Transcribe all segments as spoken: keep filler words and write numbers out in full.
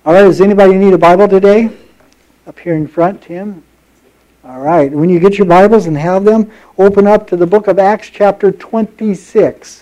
All right, does anybody need a Bible today? Up here in front, Tim. All right, when you get your Bibles and have them, open up to the book of Acts chapter twenty-six.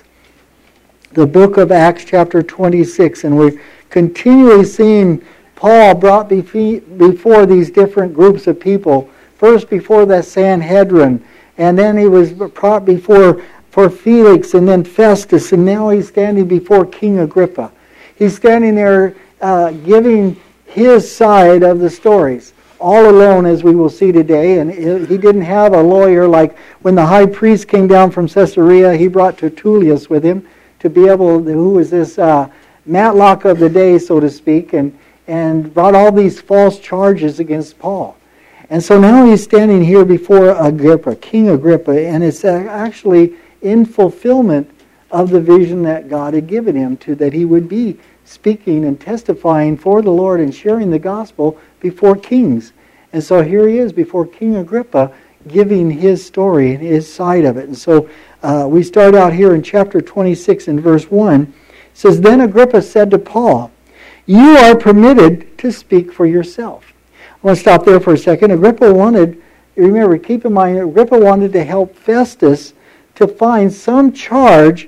The book of Acts chapter twenty-six, and we're continually seeing Paul brought before these different groups of people. First before the Sanhedrin, and then he was brought before for Felix, and then Festus, and now he's standing before King Agrippa. He's standing there uh, giving his side of the stories, all alone, as we will see today. And he didn't have a lawyer like when the high priest came down from Caesarea. He brought Tertullus with him to be able, who was this uh, Matlock of the day, so to speak, and, and brought all these false charges against Paul. And so now he's standing here before Agrippa, King Agrippa, and it's actually in fulfillment of the vision that God had given him, to that he would be speaking and testifying for the Lord and sharing the gospel before kings. And so here he is before King Agrippa giving his story and his side of it. And so uh, we start out here in chapter twenty-six in verse one. It says, "Then Agrippa said to Paul, 'You are permitted to speak for yourself.'" I want to stop there for a second. Agrippa wanted, remember, keep in mind, Agrippa wanted to help Festus to find some charge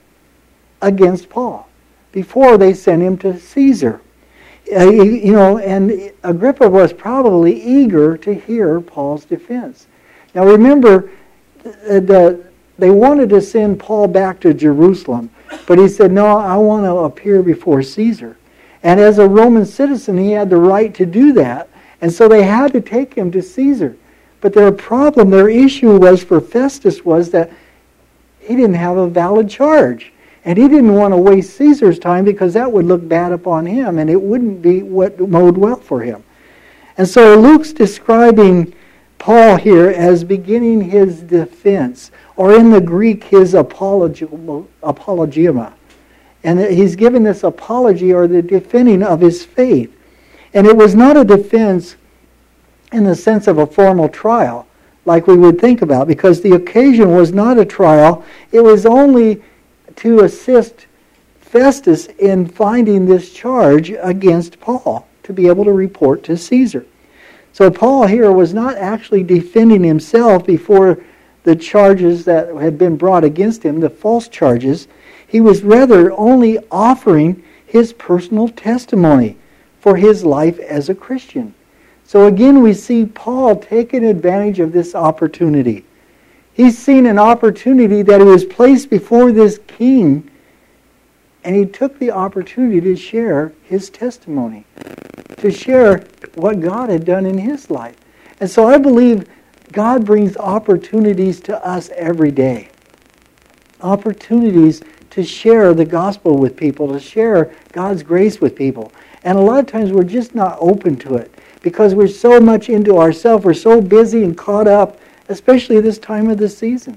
against Paul before they sent him to Caesar. Uh, you know, and Agrippa was probably eager to hear Paul's defense. Now remember, the, the, they wanted to send Paul back to Jerusalem, but he said, "No, I want to appear before Caesar." And as a Roman citizen, he had the right to do that. And so they had to take him to Caesar. But their problem, their issue was for Festus was that he didn't have a valid charge. And he didn't want to waste Caesar's time because that would look bad upon him and it wouldn't be what bode well for him. And so Luke's describing Paul here as beginning his defense, or in the Greek, his apologia. apologia. And he's given this apology, or the defending of his faith. And it was not a defense in the sense of a formal trial, like we would think about, because the occasion was not a trial. It was only to assist Festus in finding this charge against Paul, to be able to report to Caesar. So Paul here was not actually defending himself before the charges that had been brought against him, the false charges. He was rather only offering his personal testimony for his life as a Christian. So again, we see Paul taking advantage of this opportunity. He's seen an opportunity that he was placed before this king, and he took the opportunity to share his testimony, to share what God had done in his life. And so I believe God brings opportunities to us every day. Opportunities to share the gospel with people, to share God's grace with people. And a lot of times we're just not open to it because we're so much into ourselves. We're so busy and caught up, especially this time of the season.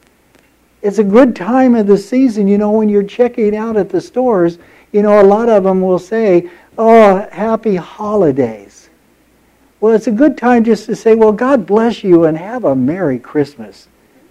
It's a good time of the season, you know, when you're checking out at the stores, you know, a lot of them will say, "Oh, happy holidays." Well, it's a good time just to say, "Well, God bless you and have a Merry Christmas."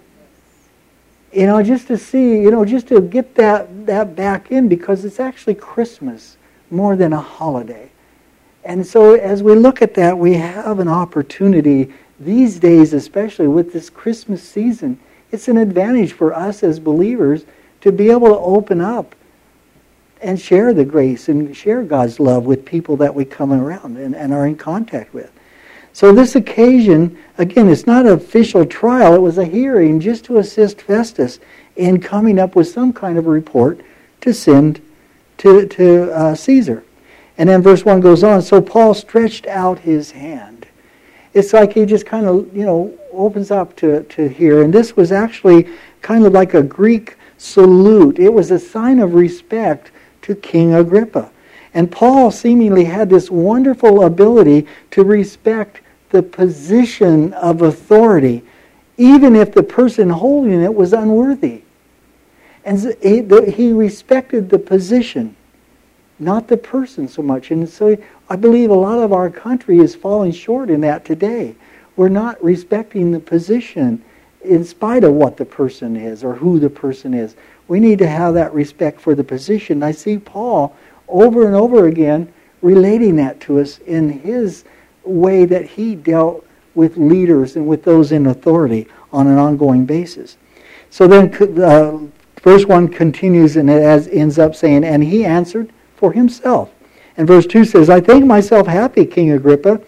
You know, just to see, you know, just to get that, that back in, because it's actually Christmas more than a holiday. And so as we look at that, we have an opportunity these days, especially with this Christmas season. It's an advantage for us as believers to be able to open up and share the grace and share God's love with people that we come around and, and are in contact with. So this occasion, again, it's not an official trial. It was a hearing just to assist Festus in coming up with some kind of a report to send to, to uh, Caesar. And then verse one goes on, "So Paul stretched out his hand." It's like he just kind of, you know, opens up to, to hear. And this was actually kind of like a Greek salute. It was a sign of respect to King Agrippa. And Paul seemingly had this wonderful ability to respect the position of authority, even if the person holding it was unworthy. And he respected the position, not the person so much. And so I believe a lot of our country is falling short in that today. We're not respecting the position in spite of what the person is or who the person is. We need to have that respect for the position. I see Paul over and over again relating that to us in his way that he dealt with leaders and with those in authority on an ongoing basis. So then uh, verse one continues and it has, ends up saying, and he answered for himself. And verse two says, I think myself happy, King Agrippa,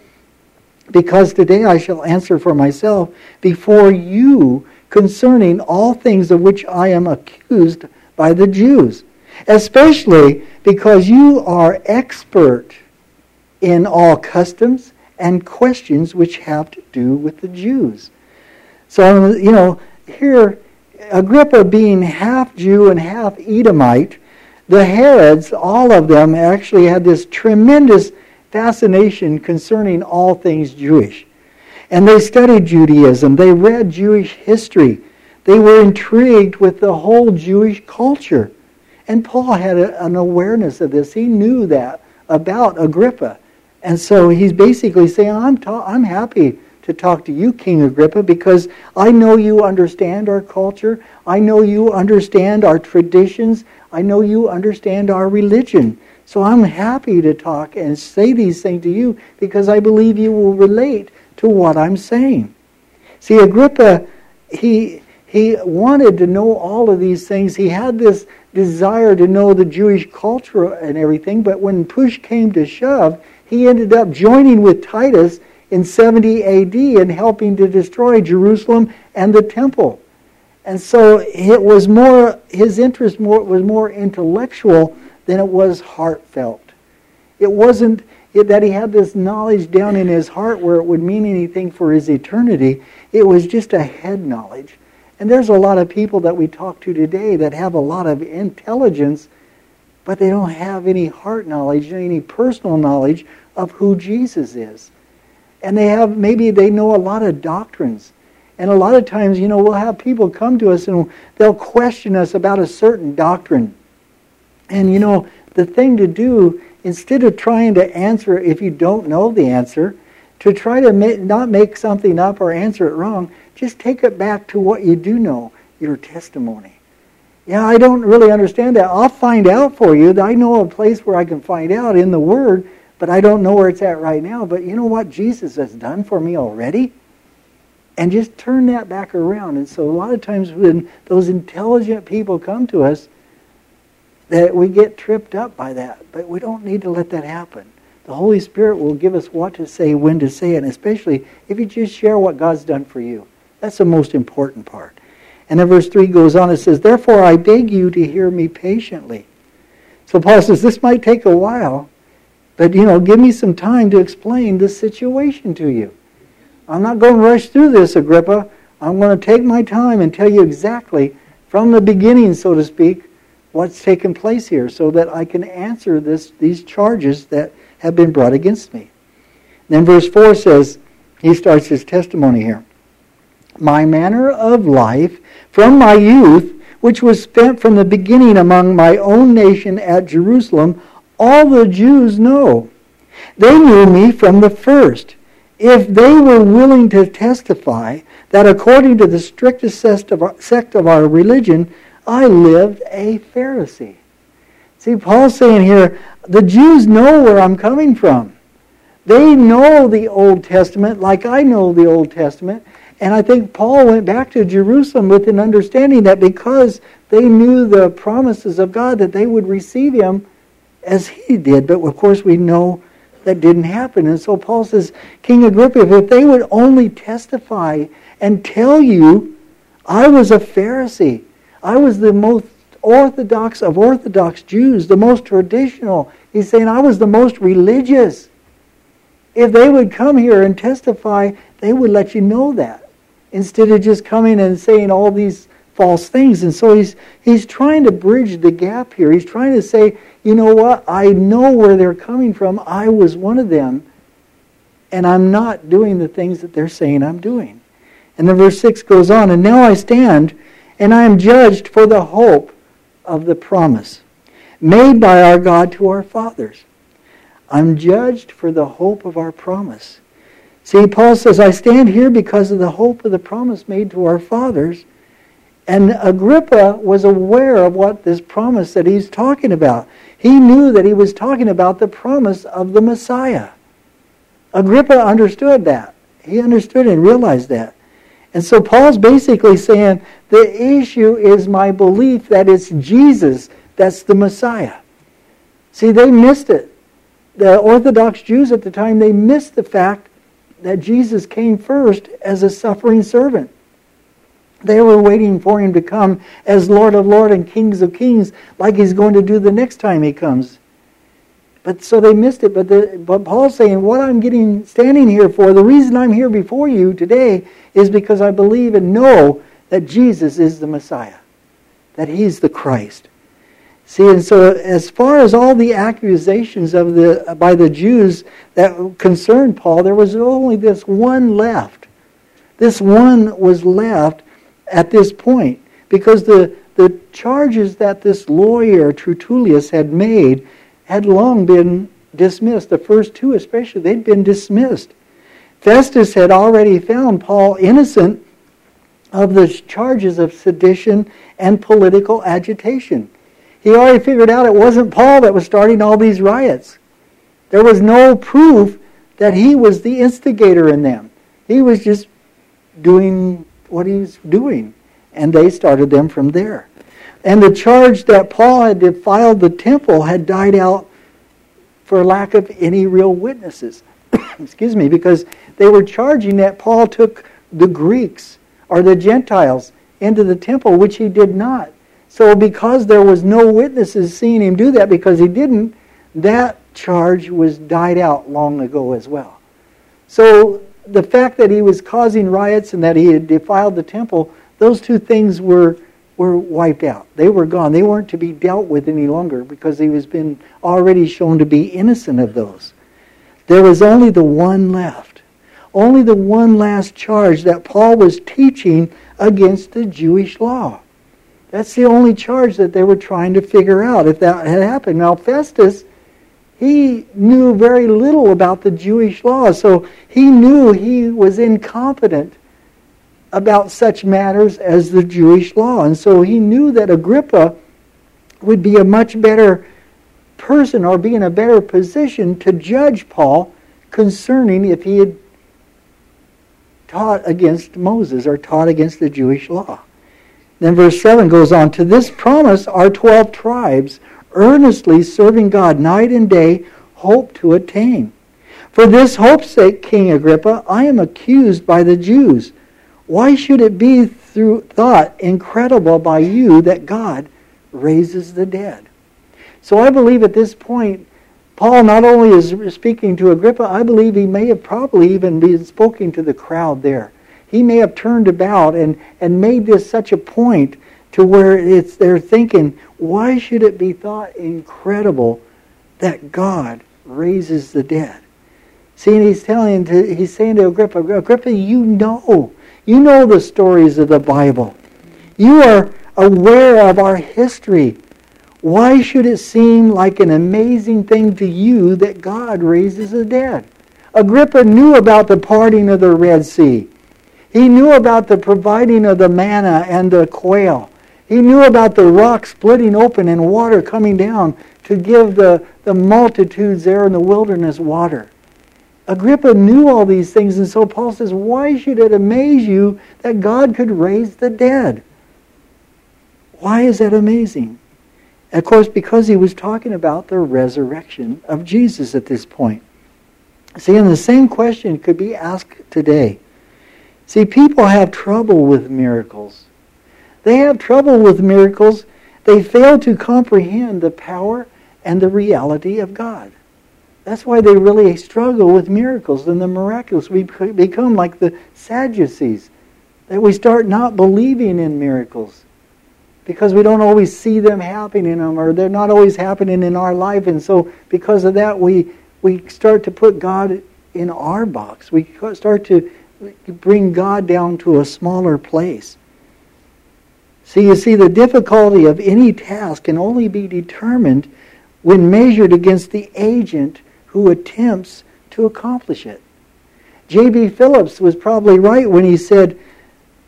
because today I shall answer for myself before you concerning all things of which I am accused by the Jews, especially because you are expert in all customs and questions which have to do with the Jews. So, you know, here, Agrippa being half Jew and half Edomite, the Herods, all of them actually had this tremendous fascination concerning all things Jewish. And they studied Judaism. They read Jewish history. They were intrigued with the whole Jewish culture. And Paul had a, an awareness of this. He knew that about Agrippa. And so he's basically saying, I'm, ta- I'm happy to talk to you, King Agrippa, because I know you understand our culture. I know you understand our traditions. I know you understand our religion. So I'm happy to talk and say these things to you because I believe you will relate to what I'm saying. See, Agrippa, he he wanted to know all of these things. He had this desire to know the Jewish culture and everything, but when push came to shove, he ended up joining with Titus in seventy A D and helping to destroy Jerusalem and the temple. And so it was more, his interest more was more intellectual than it was heartfelt. It wasn't it, that he had this knowledge down in his heart where it would mean anything for his eternity. It was just a head knowledge. And there's a lot of people that we talk to today that have a lot of intelligence, but they don't have any heart knowledge, any personal knowledge of who Jesus is. And they have, maybe they know a lot of doctrines. And a lot of times, you know, we'll have people come to us and they'll question us about a certain doctrine. And, you know, the thing to do, instead of trying to answer if you don't know the answer, to try to ma- not make something up or answer it wrong, just take it back to what you do know, your testimony. Yeah, I don't really understand that. I'll find out for you. I know a place where I can find out in the Word, but I don't know where it's at right now. But you know what Jesus has done for me already? And just turn that back around. And so a lot of times when those intelligent people come to us, that we get tripped up by that. But we don't need to let that happen. The Holy Spirit will give us what to say, when to say it, and especially if you just share what God's done for you. That's the most important part. And then verse three goes on, it says, therefore I beg you to hear me patiently. So Paul says, this might take a while, but you know, give me some time to explain this situation to you. I'm not going to rush through this, Agrippa. I'm going to take my time and tell you exactly, from the beginning, so to speak, what's taken place here so that I can answer this these charges that have been brought against me. Then verse four says, he starts his testimony here. My manner of life from my youth, which was spent from the beginning among my own nation at Jerusalem, all the Jews know. They knew me from the first. If they were willing to testify that according to the strictest sect of our, sect of our religion, I lived a Pharisee. See, Paul's saying here, the Jews know where I'm coming from. They know the Old Testament like I know the Old Testament. And I think Paul went back to Jerusalem with an understanding that because they knew the promises of God, that they would receive him as he did. But of course we know that didn't happen. And so Paul says, King Agrippa, if they would only testify and tell you, I was a Pharisee. I was the most orthodox of Orthodox Jews, the most traditional. He's saying I was the most religious. If they would come here and testify, they would let you know that, instead of just coming and saying all these false things. And so he's he's trying to bridge the gap here. He's trying to say, you know what? I know where they're coming from. I was one of them, and I'm not doing the things that they're saying I'm doing. And then verse six goes on, and now I stand, and I am judged for the hope of the promise made by our God to our fathers. I'm judged for the hope of our promise. See, Paul says, I stand here because of the hope of the promise made to our fathers. And Agrippa was aware of what this promise that he's talking about. He knew that he was talking about the promise of the Messiah. Agrippa understood that. He understood and realized that. And so Paul's basically saying, the issue is my belief that it's Jesus that's the Messiah. See, they missed it. The Orthodox Jews at the time, they missed the fact that Jesus came first as a suffering servant. They were waiting for him to come as Lord of Lords and Kings of Kings, like he's going to do the next time he comes. But so they missed it. But, the, but Paul's saying, what I'm getting standing here for, the reason I'm here before you today is because I believe and know that Jesus is the Messiah, that he's the Christ. See, and so as far as all the accusations of the by the Jews that concerned Paul, there was only this one left. This one was left at this point, because the, the charges that this lawyer, Tertullius, had made had long been dismissed. The first two especially, they'd been dismissed. Festus had already found Paul innocent of the charges of sedition and political agitation. He already figured out it wasn't Paul that was starting all these riots. There was no proof that he was the instigator in them. He was just doing what he was doing. And they started them from there. And the charge that Paul had defiled the temple had died out for lack of any real witnesses. Excuse me, because they were charging that Paul took the Greeks or the Gentiles into the temple, which he did not. So because there was no witnesses seeing him do that, because he didn't, that charge was died out long ago as well. So the fact that he was causing riots and that he had defiled the temple, those two things were were wiped out. They were gone. They weren't to be dealt with any longer because he was been already shown to be innocent of those. There was only the one left. Only the one last charge that Paul was teaching against the Jewish law. That's the only charge that they were trying to figure out if that had happened. Now Festus, he knew very little about the Jewish law, so he knew he was incompetent about such matters as the Jewish law. And so he knew that Agrippa would be a much better person or be in a better position to judge Paul concerning if he had taught against Moses or taught against the Jewish law. Then verse seven goes on, to this promise our twelve tribes, earnestly serving God night and day, hope to attain. For this hope's sake, King Agrippa, I am accused by the Jews. Why should it be through thought incredible by you that God raises the dead? So I believe at this point, Paul not only is speaking to Agrippa, I believe he may have probably even been speaking to the crowd there. He may have turned about and, and made this such a point to where it's they're thinking, why should it be thought incredible that God raises the dead? See, and he's telling to, he's saying to Agrippa, Agrippa, you know, you know the stories of the Bible. You are aware of our history. Why should it seem like an amazing thing to you that God raises the dead? Agrippa knew about the parting of the Red Sea. He knew about the providing of the manna and the quail. He knew about the rock splitting open and water coming down to give the, the multitudes there in the wilderness water. Agrippa knew all these things, and so Paul says, why should it amaze you that God could raise the dead? Why is that amazing? And of course, because he was talking about the resurrection of Jesus at this point. See, and the same question could be asked today. See, people have trouble with miracles. They have trouble with miracles. They fail to comprehend the power and the reality of God. That's why they really struggle with miracles and the miraculous. We become like the Sadducees, that we start not believing in miracles because we don't always see them happening in them, or they're not always happening in our life. And so because of that, we, we start to put God in our box. We start to bring God down to a smaller place. See, you see, the difficulty of any task can only be determined when measured against the agent who attempts to accomplish it. J B Phillips was probably right when he said,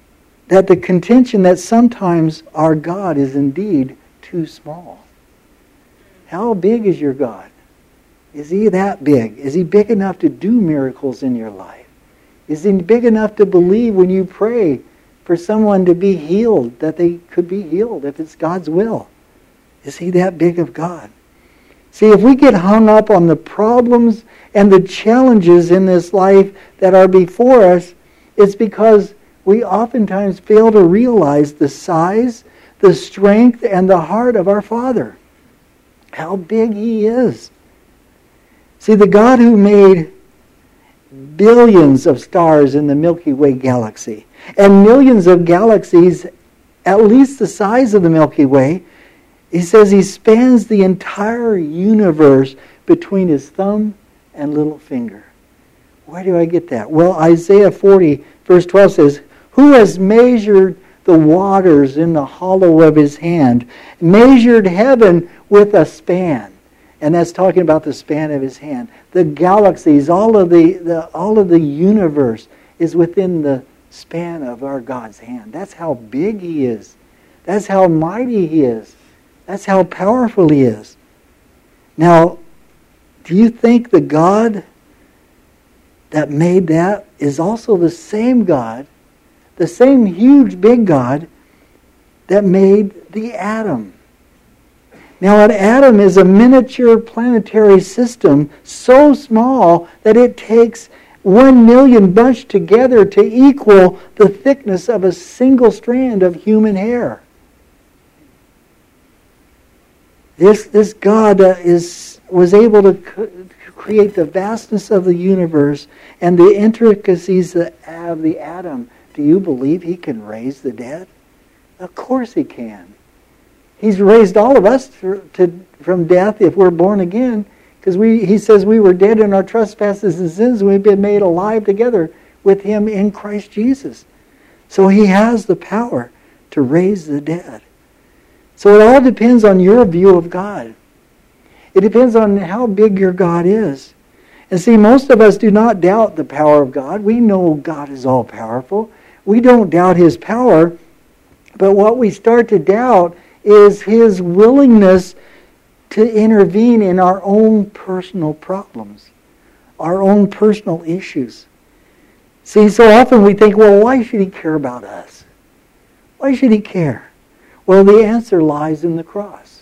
that the contention that sometimes our God is indeed too small. How big is your God? Is he that big? Is he big enough to do miracles in your life? Is he big enough to believe when you pray for someone to be healed, that they could be healed if it's God's will? Is he that big of God? See, if we get hung up on the problems and the challenges in this life that are before us, it's because we oftentimes fail to realize the size, the strength, and the heart of our Father. How big he is. See, the God who made billions of stars in the Milky Way galaxy and millions of galaxies at least the size of the Milky Way, he says he spans the entire universe between his thumb and little finger. Where do I get that? Well, Isaiah forty, verse twelve says, "Who has measured the waters in the hollow of his hand, measured heaven with a span?" And that's talking about the span of his hand. The galaxies, all of the, the all of the universe is within the span of our God's hand. That's how big he is. That's how mighty he is. That's how powerful he is. Now, do you think the God that made that is also the same God, the same huge big God that made the atom? Now, an atom is a miniature planetary system so small that it takes one million bunched together to equal the thickness of a single strand of human hair. This, this God uh, is, was able to c- create the vastness of the universe and the intricacies of the atom. Do you believe he can raise the dead? Of course he can. He's raised all of us to, to, from death if we're born again, because we, he says we were dead in our trespasses and sins, and we've been made alive together with him in Christ Jesus. So he has the power to raise the dead. So it all depends on your view of God. It depends on how big your God is. And see, most of us do not doubt the power of God. We know God is all-powerful. We don't doubt his power. But what we start to doubt is his willingness to intervene in our own personal problems, our own personal issues. See, so often we think, well, why should he care about us? Why should he care? Well, the answer lies in the cross.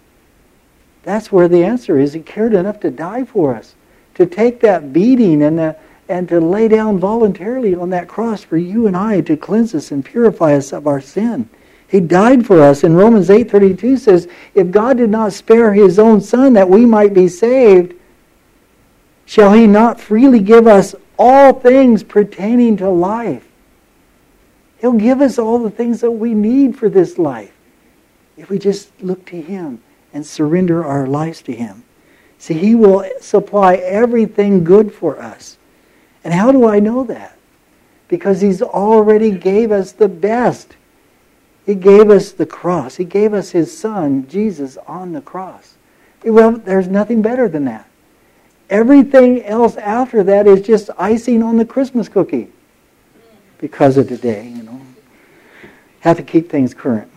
That's where the answer is. He cared enough to die for us, to take that beating and, the, and to lay down voluntarily on that cross for you and I to cleanse us and purify us of our sin. He died for us. And Romans eight thirty-two says, if God did not spare his own Son that we might be saved, shall he not freely give us all things pertaining to life? He'll give us all the things that we need for this life if we just look to him and surrender our lives to him. See, he will supply everything good for us. And how do I know that? Because he's already gave us the best. He gave us the cross. He gave us his Son, Jesus, on the cross. Well, there's nothing better than that. Everything else after that is just icing on the Christmas cookie. Because of today, you know. Have to keep things current.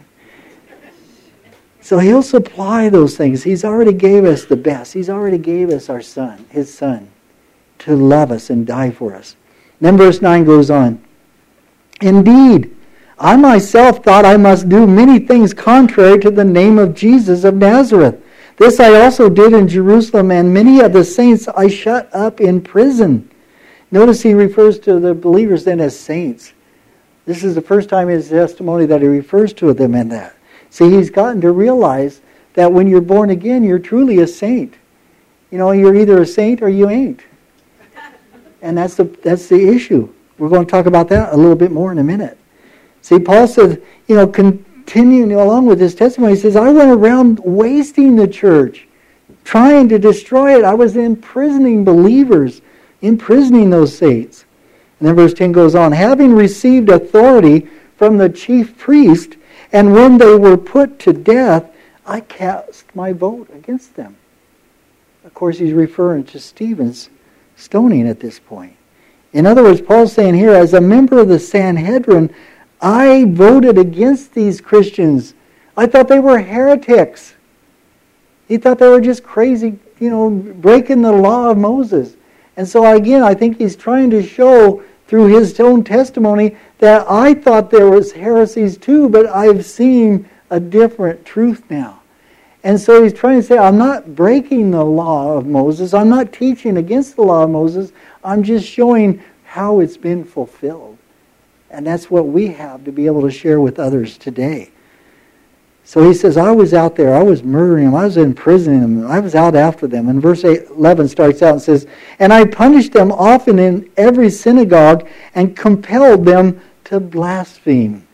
So he'll supply those things. He's already gave us the best. He's already gave us our Son, his Son, to love us and die for us. Then verse nine goes on. Indeed, I myself thought I must do many things contrary to the name of Jesus of Nazareth. This I also did in Jerusalem, and many of the saints I shut up in prison. Notice he refers to the believers then as saints. This is the first time in his testimony that he refers to them in that. See, he's gotten to realize that when you're born again, you're truly a saint. You know, you're either a saint or you ain't. And that's the that's the issue. We're going to talk about that a little bit more in a minute. See, Paul says, you know, continuing along with his testimony, he says, I went around wasting the church, trying to destroy it. I was imprisoning believers, imprisoning those saints. And then verse ten goes on, having received authority from the chief priest, and when they were put to death, I cast my vote against them. Of course, he's referring to Stephen's stoning at this point. In other words, Paul's saying here, as a member of the Sanhedrin, I voted against these Christians. I thought they were heretics. He thought they were just crazy, you know, breaking the law of Moses. And so again, I think he's trying to show through his own testimony that I thought there was heresies too, but I've seen a different truth now. And so he's trying to say, I'm not breaking the law of Moses. I'm not teaching against the law of Moses. I'm just showing how it's been fulfilled. And that's what we have to be able to share with others today. So he says, I was out there. I was murdering them. I was imprisoning them. I was out after them. And verse eleven starts out and says, and I punished them often in every synagogue and compelled them to blaspheme.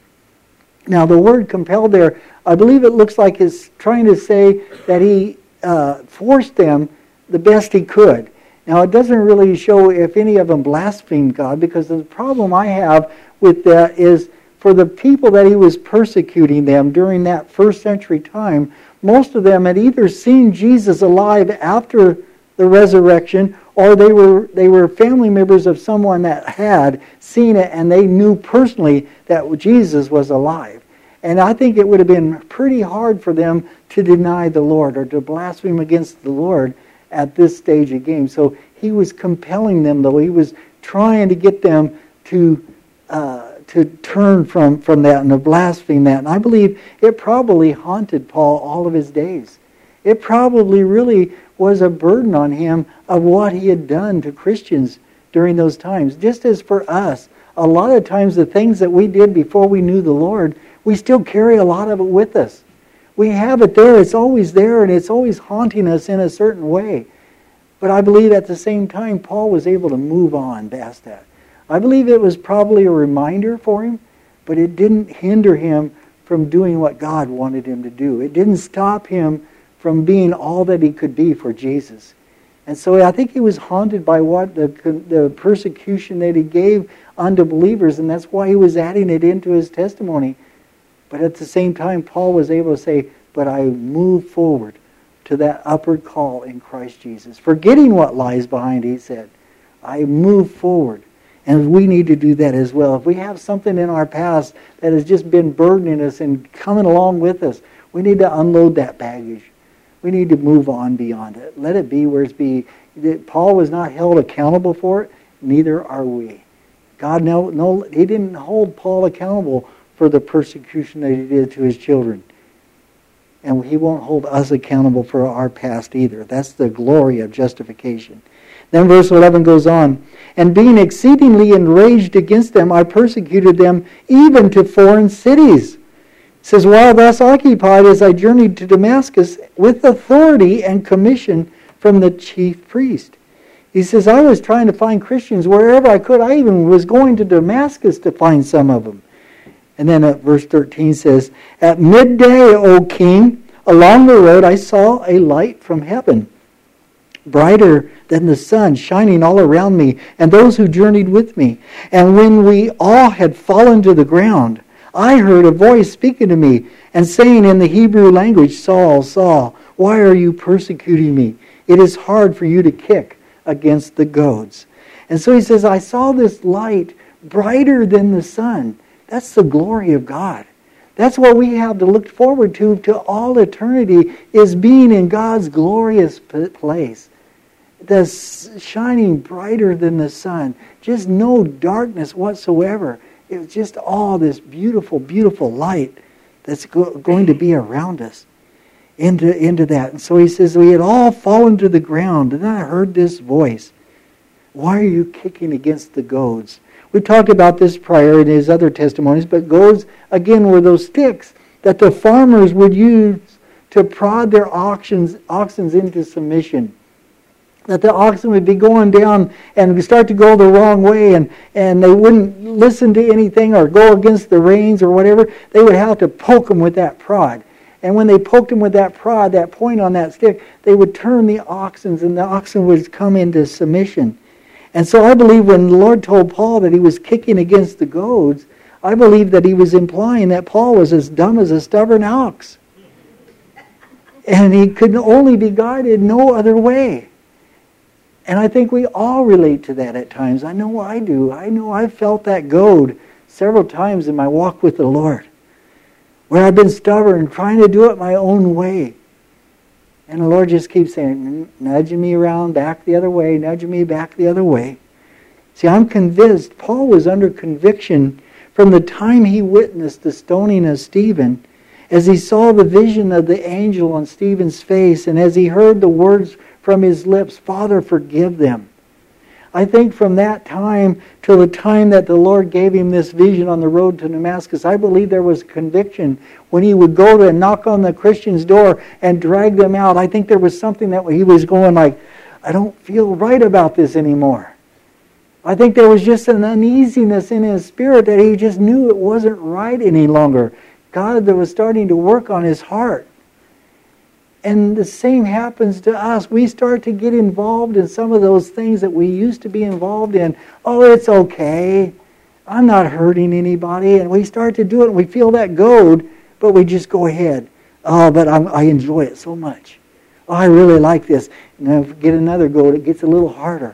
Now the word compelled there, I believe it looks like it's trying to say that he uh, forced them the best he could. Now it doesn't really show if any of them blasphemed God, because the problem I have with that is for the people that he was persecuting them during that first century time, most of them had either seen Jesus alive after the resurrection, or they were they were family members of someone that had seen it and they knew personally that Jesus was alive. And I think it would have been pretty hard for them to deny the Lord or to blaspheme against the Lord at this stage of the game. So he was compelling them, though. He was trying to get them to uh, to turn from, from that and to blaspheme that. And I believe it probably haunted Paul all of his days. It probably really was a burden on him of what he had done to Christians during those times. Just as for us, a lot of times the things that we did before we knew the Lord, we still carry a lot of it with us. We have it there. It's always there, and it's always haunting us in a certain way. But I believe at the same time, Paul was able to move on past that. I believe it was probably a reminder for him, but it didn't hinder him from doing what God wanted him to do. It didn't stop him from being all that he could be for Jesus. And so I think he was haunted by what the, the persecution that he gave unto believers, and that's why he was adding it into his testimony. But at the same time, Paul was able to say, but I move forward to that upward call in Christ Jesus. Forgetting what lies behind, he said, I move forward. And we need to do that as well. If we have something in our past that has just been burdening us and coming along with us, we need to unload that baggage. We need to move on beyond it. Let it be where it's be. Paul was not held accountable for it. Neither are we. God, no, no, he didn't hold Paul accountable for the persecution that he did to his children. And he won't hold us accountable for our past either. That's the glory of justification. Then verse eleven goes on, and being exceedingly enraged against them, I persecuted them even to foreign cities. It says, while thus occupied as I journeyed to Damascus with authority and commission from the chief priest. He says, I was trying to find Christians wherever I could. I even was going to Damascus to find some of them. And then at verse thirteen says, at midday, O king, along the road I saw a light from heaven, brighter than the sun, shining all around me and those who journeyed with me. And when we all had fallen to the ground, I heard a voice speaking to me and saying in the Hebrew language, Saul, Saul, why are you persecuting me? It is hard for you to kick against the goads. And so he says, I saw this light brighter than the sun. That's the glory of God. That's what we have to look forward to to all eternity, is being in God's glorious place. The shining brighter than the sun. Just no darkness whatsoever. It's just all this beautiful, beautiful light that's go- going to be around us into, into that. And so he says, we had all fallen to the ground, and then I heard this voice. Why are you kicking against the goads? We talked about this prior in his other testimonies, but goads, again, were those sticks that the farmers would use to prod their oxens, oxen into submission. That the oxen would be going down and start to go the wrong way, and, and they wouldn't listen to anything or go against the reins or whatever. They would have to poke them with that prod. And when they poked them with that prod, that point on that stick, they would turn the oxen, and the oxen would come into submission. And so I believe when the Lord told Paul that he was kicking against the goads, I believe that he was implying that Paul was as dumb as a stubborn ox. And he could only be guided no other way. And I think we all relate to that at times. I know I do. I know I've felt that goad several times in my walk with the Lord where I've been stubborn, trying to do it my own way. And the Lord just keeps saying, nudging me around, back the other way, nudging me back the other way. See, I'm convinced Paul was under conviction from the time he witnessed the stoning of Stephen, as he saw the vision of the angel on Stephen's face, and as he heard the words from his lips, Father, forgive them. I think from that time till the time that the Lord gave him this vision on the road to Damascus, I believe there was conviction when he would go to knock on the Christian's door and drag them out. I think there was something that he was going like, I don't feel right about this anymore. I think there was just an uneasiness in his spirit that he just knew it wasn't right any longer. God that was starting to work on his heart. And the same happens to us. We start to get involved in some of those things that we used to be involved in. Oh, it's okay. I'm not hurting anybody. And we start to do it and we feel that goad, but we just go ahead. Oh, but I'm, I enjoy it so much. Oh, I really like this. And then if we get another goad, it gets a little harder.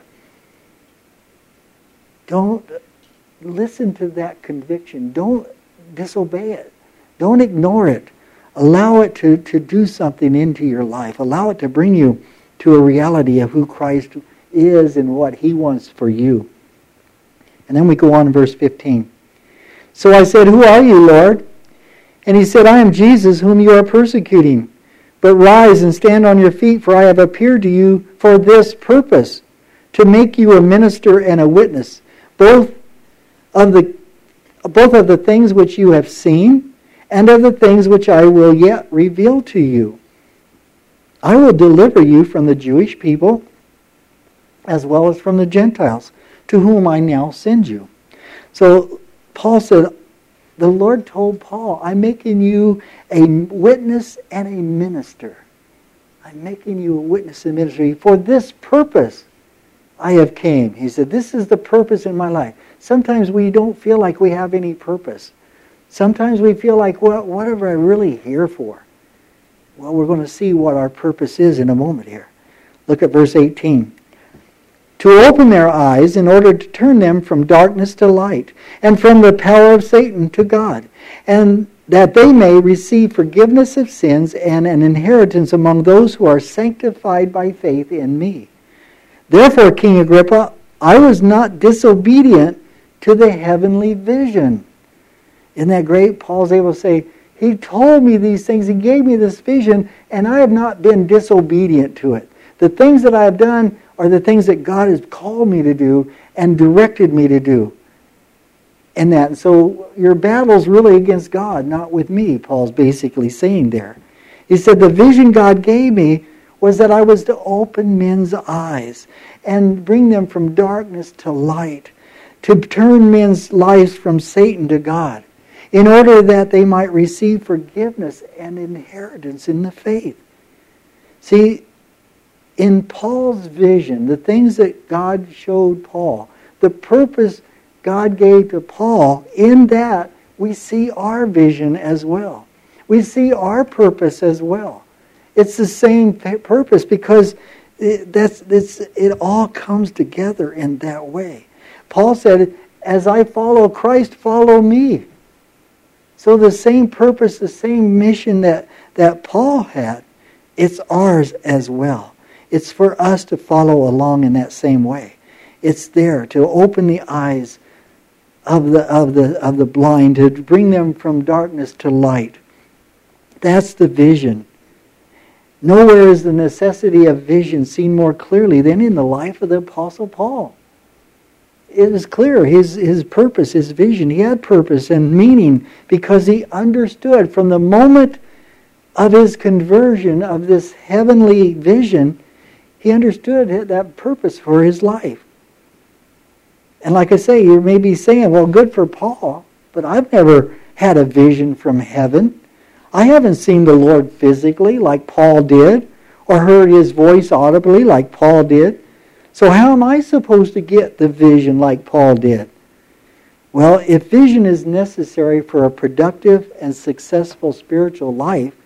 Don't listen to that conviction. Don't disobey it. Don't ignore it. Allow it to, to do something into your life. Allow it to bring you to a reality of who Christ is and what He wants for you. And then we go on in verse fifteen. So I said, who are you, Lord? And He said, I am Jesus whom you are persecuting. But rise and stand on your feet, for I have appeared to you for this purpose, to make you a minister and a witness, both of the both of the things which you have seen, and of the things which I will yet reveal to you. I will deliver you from the Jewish people, as well as from the Gentiles, to whom I now send you. So Paul said, the Lord told Paul, I'm making you a witness and a minister. I'm making you a witness and ministry. For this purpose I have came. He said, this is the purpose in my life. Sometimes we don't feel like we have any purpose. Sometimes we feel like, well, what am I really here for? Well, we're going to see what our purpose is in a moment here. Look at verse eighteen. To open their eyes in order to turn them from darkness to light, and from the power of Satan to God, and that they may receive forgiveness of sins and an inheritance among those who are sanctified by faith in me. Therefore, King Agrippa, I was not disobedient to the heavenly vision. Isn't that great? Paul's able to say, He told me these things, He gave me this vision, and I have not been disobedient to it. The things that I have done are the things that God has called me to do and directed me to do. And that, and so your battle's really against God, not with me, Paul's basically saying there. He said, the vision God gave me was that I was to open men's eyes and bring them from darkness to light, to turn men's lives from Satan to God, in order that they might receive forgiveness and inheritance in the faith. See, in Paul's vision, the things that God showed Paul, the purpose God gave to Paul, in that we see our vision as well. We see our purpose as well. It's the same purpose because it, that's, it's, it all comes together in that way. Paul said, as I follow Christ, follow me. So the same purpose, the same mission that, that Paul had, it's ours as well. It's for us to follow along in that same way. It's there to open the eyes of the of the of the blind, to bring them from darkness to light. That's the vision. Nowhere is the necessity of vision seen more clearly than in the life of the Apostle Paul. It was clear, his, his purpose, his vision. He had purpose and meaning because he understood from the moment of his conversion, of this heavenly vision, he understood that purpose for his life. And like I say, you may be saying, well, good for Paul, but I've never had a vision from heaven. I haven't seen the Lord physically like Paul did, or heard His voice audibly like Paul did. So how am I supposed to get the vision like Paul did? Well, if vision is necessary for a productive and successful spiritual life,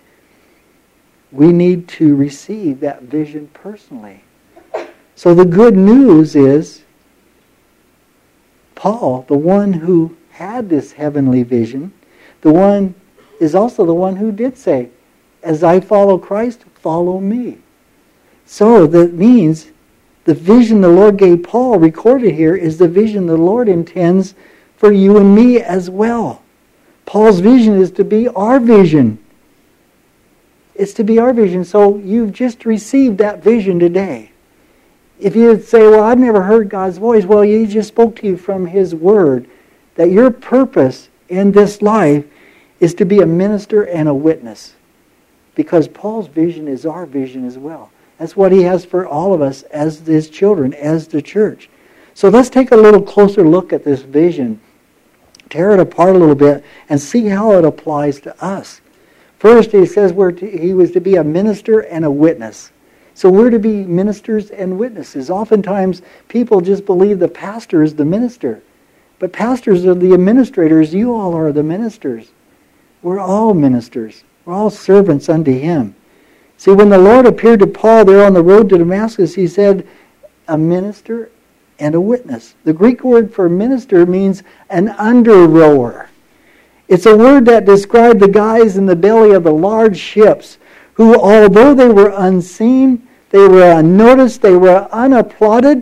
we need to receive that vision personally. So the good news is, Paul, the one who had this heavenly vision, the one is also the one who did say, as I follow Christ, follow me. So that means the vision the Lord gave Paul, recorded here, is the vision the Lord intends for you and me as well. Paul's vision is to be our vision. It's to be our vision. So you've just received that vision today. If you say, well, I've never heard God's voice, well, He just spoke to you from His Word, that your purpose in this life is to be a minister and a witness. Because Paul's vision is our vision as well. That's what he has for all of us as His children, as the church. So let's take a little closer look at this vision. Tear it apart a little bit and see how it applies to us. First, he says we're to, he was to be a minister and a witness. So we're to be ministers and witnesses. Oftentimes, people just believe the pastor is the minister. But pastors are the administrators. You all are the ministers. We're all ministers. We're all servants unto Him. See, when the Lord appeared to Paul there on the road to Damascus, He said, a minister and a witness. The Greek word for minister means an under-rower. It's a word that described the guys in the belly of the large ships who, although they were unseen, they were unnoticed, they were unapplauded,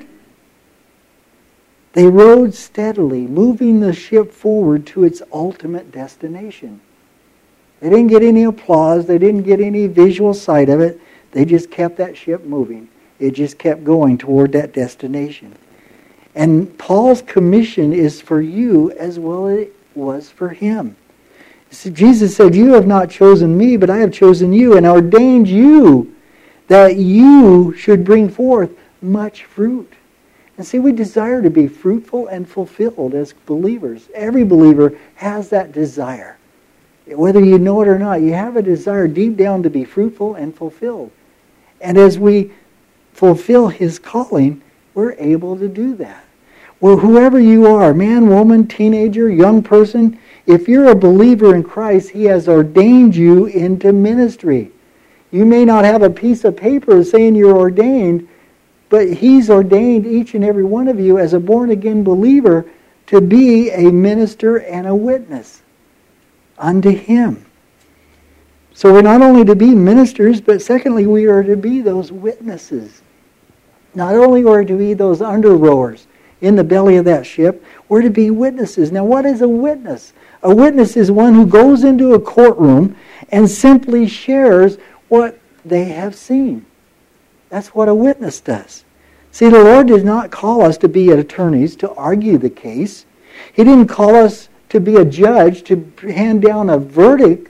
they rowed steadily, moving the ship forward to its ultimate destination. They didn't get any applause, they didn't get any visual sight of it, they just kept that ship moving. It just kept going toward that destination. And Paul's commission is for you as well as it was for him. See, Jesus said, you have not chosen me, but I have chosen you and ordained you that you should bring forth much fruit. And see, we desire to be fruitful and fulfilled as believers. Every believer has that desire. Whether you know it or not, you have a desire deep down to be fruitful and fulfilled. And as we fulfill His calling, we're able to do that. Well, whoever you are, man, woman, teenager, young person, if you're a believer in Christ, He has ordained you into ministry. You may not have a piece of paper saying you're ordained, but He's ordained each and every one of you as a born-again believer to be a minister and a witness unto Him. So we're not only to be ministers, but secondly, we are to be those witnesses. Not only are we to be those under-rowers in the belly of that ship, we're to be witnesses. Now, what is a witness? A witness is one who goes into a courtroom and simply shares what they have seen. That's what a witness does. See, the Lord did not call us to be attorneys to argue the case. He didn't call us to be a judge to hand down a verdict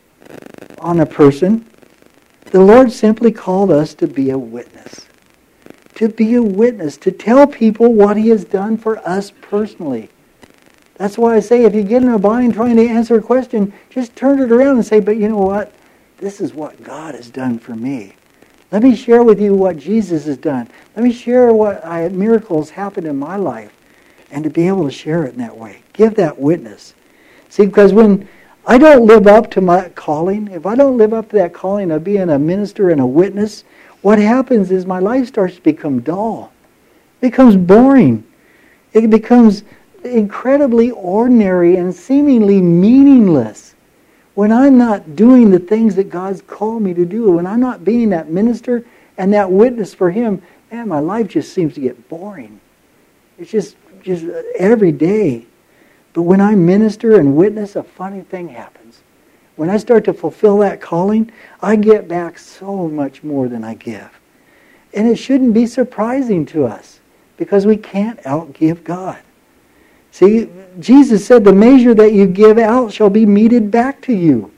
on a person. The Lord simply called us to be a witness. To be a witness, to tell people what He has done for us personally. That's why I say if you get in a bind trying to answer a question, just turn it around and say, but you know what? This is what God has done for me. Let me share with you what Jesus has done. Let me share what I, miracles happened in my life. And to be able to share it in that way. Give that witness. See, because when I don't live up to my calling, if I don't live up to that calling of being a minister and a witness, what happens is my life starts to become dull. It becomes boring. It becomes incredibly ordinary and seemingly meaningless. When I'm not doing the things that God's called me to do, when I'm not being that minister and that witness for Him, man, my life just seems to get boring. It's just, just every day. But when I minister and witness, a funny thing happens. When I start to fulfill that calling, I get back so much more than I give. And it shouldn't be surprising to us because we can't outgive God. See, Jesus said, the measure that you give out shall be meted back to you.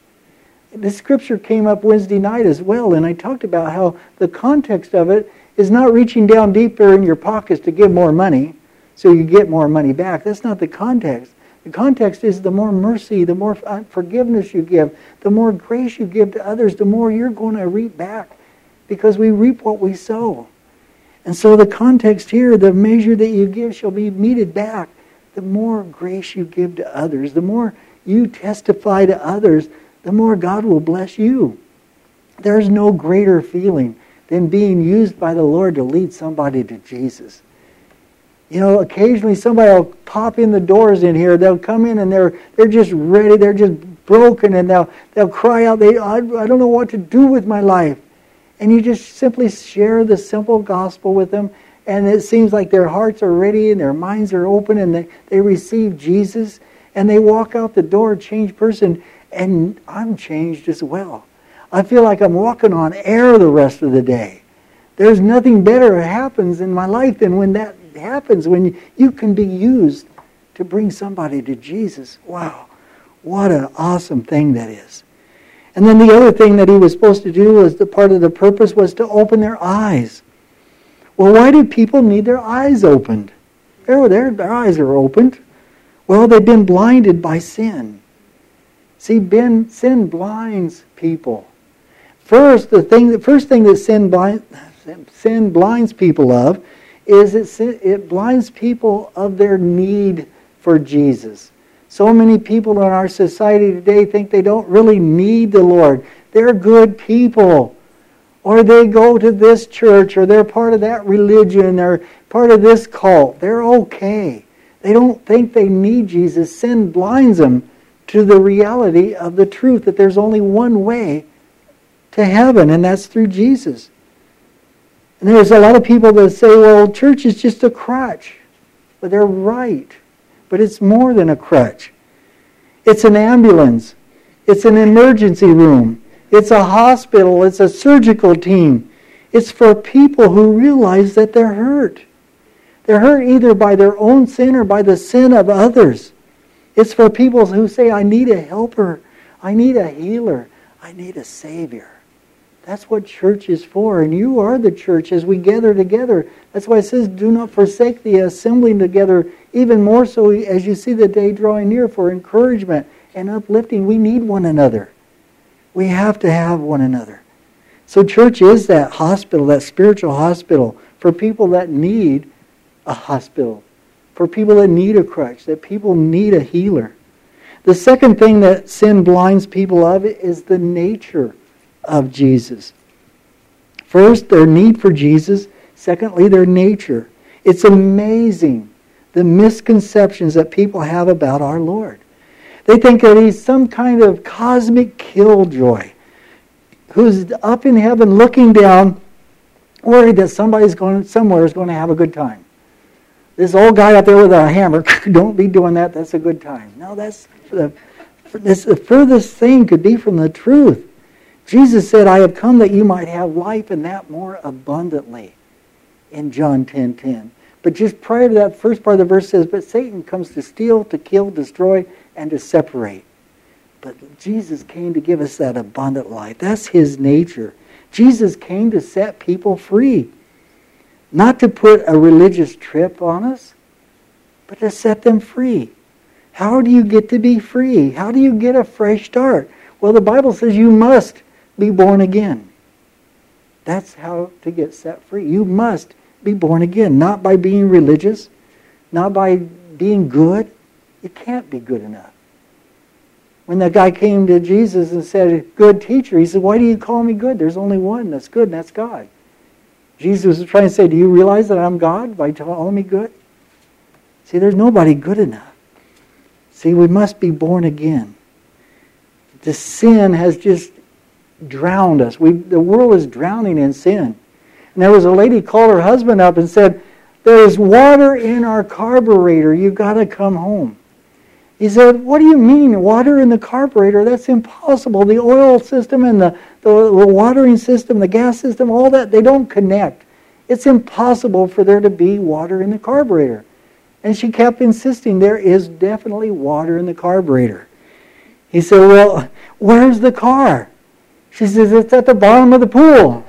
This scripture came up Wednesday night as well, and I talked about how the context of it is not reaching down deeper in your pockets to give more money so you get more money back. That's not the context. The context is the more mercy, the more forgiveness you give, the more grace you give to others, the more you're going to reap back because we reap what we sow. And so the context here, the measure that you give shall be meted back. The more grace you give to others, the more you testify to others, the more God will bless you. There's no greater feeling than being used by the Lord to lead somebody to Jesus. You know, occasionally somebody will pop in the doors in here. They'll come in and they're they're just ready. They're just broken, and they'll they'll cry out. They I, I don't know what to do with my life. And you just simply share the simple gospel with them, and it seems like their hearts are ready and their minds are open, and they, they receive Jesus, and they walk out the door a changed person, and I'm changed as well. I feel like I'm walking on air the rest of the day. There's nothing better that happens in my life than when that happens, when you can be used to bring somebody to Jesus. Wow, what an awesome thing that is. And then the other thing that he was supposed to do, was the part of the purpose, was to open their eyes. Well, why do people need their eyes opened? Their, their, their eyes are opened. Well, they've been blinded by sin. See, ben, sin blinds people. First, the thing, the first thing that sin, blind, sin blinds people of is it, it blinds people of their need for Jesus. So many people in our society today think they don't really need the Lord. They're good people. Or they go to this church, or they're part of that religion, or part of this cult. They're okay. They don't think they need Jesus. Sin blinds them to the reality of the truth that there's only one way to heaven, and that's through Jesus. And there's a lot of people that say, well, church is just a crutch. But they're right. But it's more than a crutch. It's an ambulance. It's an emergency room. It's a hospital. It's a surgical team. It's for people who realize that they're hurt. They're hurt either by their own sin or by the sin of others. It's for people who say, I need a helper. I need a healer. I need a Savior. That's what church is for. And you are the church as we gather together. That's why it says, do not forsake the assembling together, even more so as you see the day drawing near, for encouragement and uplifting. We need one another. We have to have one another. So church is that hospital, that spiritual hospital, for people that need a hospital, for people that need a crutch, that people need a healer. The second thing that sin blinds people of is the nature of Jesus. First, their need for Jesus. Secondly, their nature. It's amazing the misconceptions that people have about our Lord. They think that He's some kind of cosmic killjoy who's up in heaven looking down, worried that somebody's going somewhere is going to have a good time. This old guy up there with a hammer, don't be doing that, that's a good time. No, that's the, this, the furthest thing could be from the truth. Jesus said, I have come that you might have life and that more abundantly, in John ten ten. But just prior to that, first part of the verse says, but Satan comes to steal, to kill, destroy, and to separate. But Jesus came to give us that abundant life. That's His nature. Jesus came to set people free. Not to put a religious trip on us, but to set them free. How do you get to be free? How do you get a fresh start? Well, the Bible says you must be born again. That's how to get set free. You must be born again. Not by being religious, not by being good. You can't be good enough. When the guy came to Jesus and said, good teacher, he said, why do you call me good? There's only one that's good, and that's God. Jesus was trying to say, do you realize that I'm God by calling me good? See, there's nobody good enough. See, we must be born again. The sin has just drowned us. We, the world is drowning in sin. And there was a lady called her husband up and said, there's water in our carburetor. You've got to come home. He said, what do you mean, water in the carburetor? That's impossible. The oil system and the, the, the watering system, the gas system, all that, they don't connect. It's impossible for there to be water in the carburetor. And she kept insisting there is definitely water in the carburetor. He said, well, where's the car? She says, it's at the bottom of the pool.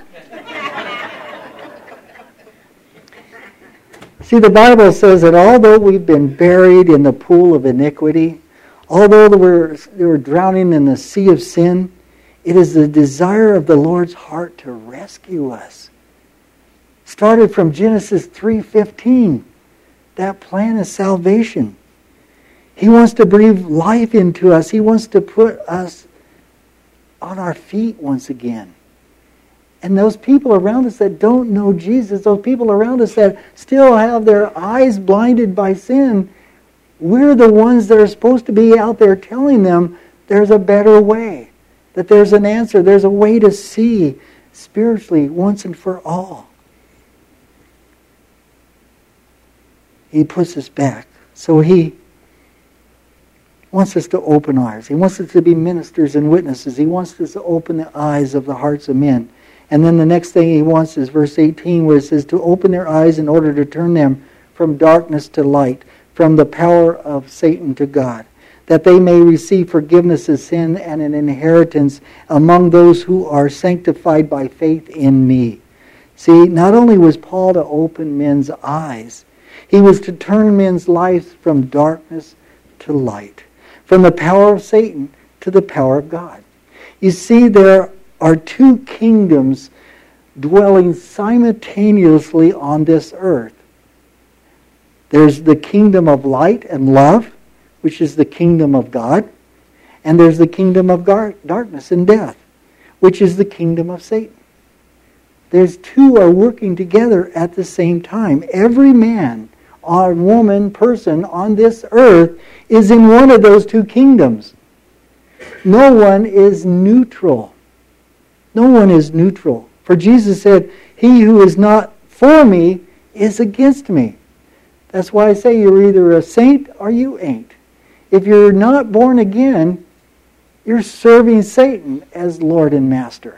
See, the Bible says that although we've been buried in the pool of iniquity, although we're, we're drowning in the sea of sin, it is the desire of the Lord's heart to rescue us. Started from Genesis three fifteen, that plan of salvation. He wants to breathe life into us. He wants to put us on our feet once again. And those people around us that don't know Jesus, those people around us that still have their eyes blinded by sin, we're the ones that are supposed to be out there telling them there's a better way, that there's an answer, there's a way to see spiritually once and for all. He puts us back. So he wants us to open ours. He wants us to be ministers and witnesses. He wants us to open the eyes of the hearts of men. And then the next thing he wants is verse eighteen, where it says to open their eyes in order to turn them from darkness to light, from the power of Satan to God, that they may receive forgiveness of sin and an inheritance among those who are sanctified by faith in me. See, not only was Paul to open men's eyes, he was to turn men's lives from darkness to light, from the power of Satan to the power of God. You see, there are two kingdoms dwelling simultaneously on this earth. There's the kingdom of light and love, which is the kingdom of God, and there's the kingdom of darkness and death, which is the kingdom of Satan. There's two are working together at the same time. Every man or woman, person on this earth is in one of those two kingdoms. No one is neutral. No one is neutral. For Jesus said, he who is not for me is against me. That's why I say you're either a saint or you ain't. If you're not born again, you're serving Satan as Lord and Master.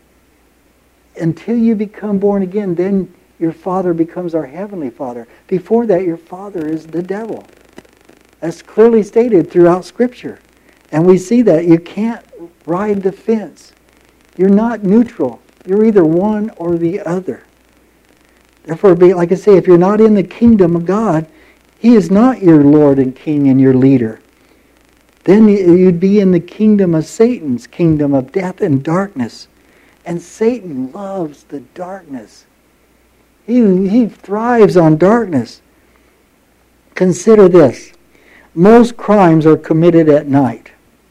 Until you become born again, then your Father becomes our Heavenly Father. Before that, your father is the devil. That's clearly stated throughout Scripture. And we see that you can't ride the fence. You're not neutral. You're either one or the other. Therefore, like I say, if you're not in the kingdom of God, he is not your Lord and King and your leader. Then you'd be in the kingdom of Satan's kingdom of death and darkness. And Satan loves the darkness. He, he thrives on darkness. Consider this. Most crimes are committed at night.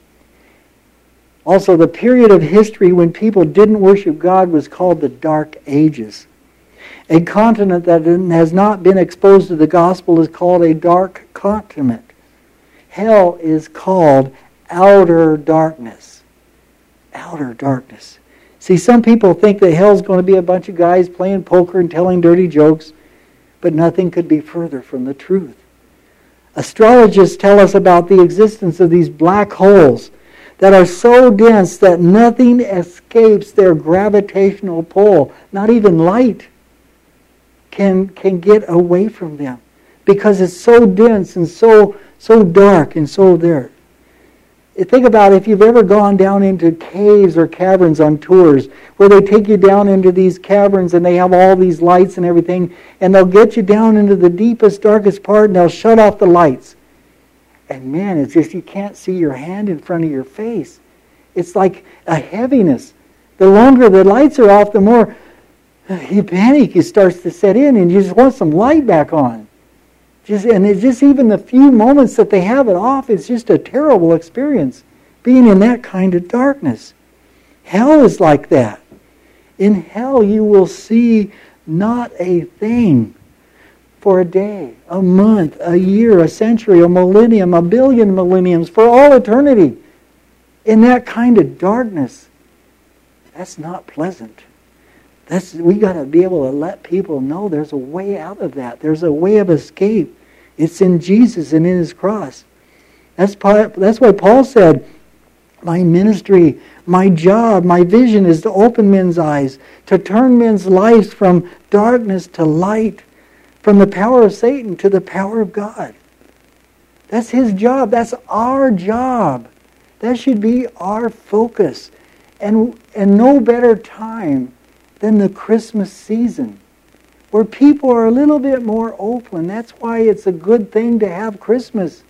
Also, the period of history when people didn't worship God was called the Dark Ages. A continent that has not been exposed to the gospel is called a dark continent. Hell is called outer darkness. Outer darkness. See, some people think that hell's going to be a bunch of guys playing poker and telling dirty jokes, but nothing could be further from the truth. Astrologists tell us about the existence of these black holes that are so dense that nothing escapes their gravitational pull. Not even light can, can get away from them because it's so dense and so, so dark and so there. Think about if you've ever gone down into caves or caverns on tours where they take you down into these caverns and they have all these lights and everything, and they'll get you down into the deepest, darkest part and they'll shut off the lights. And man, it's just you can't see your hand in front of your face. It's like a heaviness. The longer the lights are off, the more you panic starts to set in and you just want some light back on. Just, and it's just even the few moments that they have it off, it's just a terrible experience, being in that kind of darkness. Hell is like that. In hell you will see not a thing for a day, a month, a year, a century, a millennium, a billion millenniums, for all eternity. In that kind of darkness, that's not pleasant. That's, we got to be able to let people know there's a way out of that. There's a way of escape. It's in Jesus and in His cross. That's, that's why Paul said, my ministry, my job, my vision is to open men's eyes, to turn men's lives from darkness to light, from the power of Satan to the power of God. That's his job. That's our job. That should be our focus. And, and no better time than the Christmas season, where people are a little bit more open. That's why it's a good thing to have Christmas,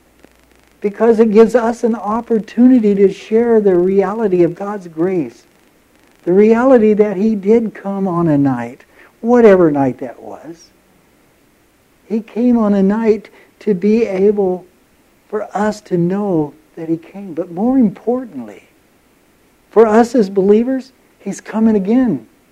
because it gives us an opportunity to share the reality of God's grace, the reality that He did come on a night, whatever night that was. He came on a night to be able for us to know that He came. But more importantly, for us as believers, He's coming again.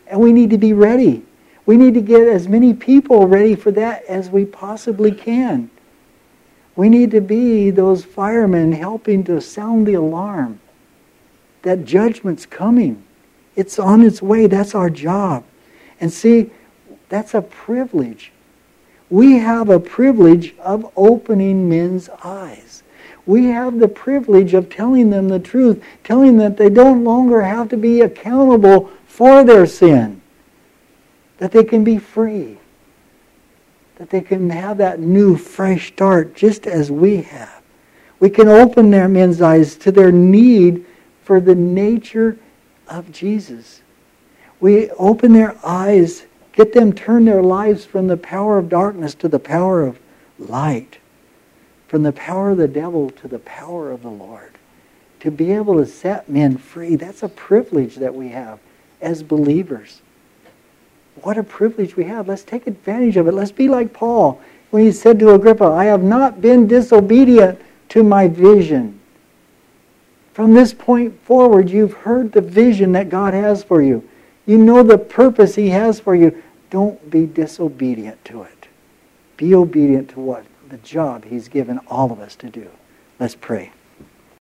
And we need to be ready. We need to get as many people ready for that as we possibly can. We need to be those firemen helping to sound the alarm that judgment's coming. It's on its way. That's our job. And see, that's a privilege. We have a privilege of opening men's eyes. We have the privilege of telling them the truth, telling them that they don't longer have to be accountable for their sin, that they can be free, that they can have that new, fresh start just as we have. We can open their men's eyes to their need for the nature of Jesus. We open their eyes, get them turn their lives from the power of darkness to the power of light, from the power of the devil to the power of the Lord. To be able to set men free, that's a privilege that we have as believers. What a privilege we have. Let's take advantage of it. Let's be like Paul when he said to Agrippa, I have not been disobedient to my vision. From this point forward, you've heard the vision that God has for you. You know the purpose He has for you. Don't be disobedient to it. Be obedient to what? The job He's given all of us to do. Let's pray.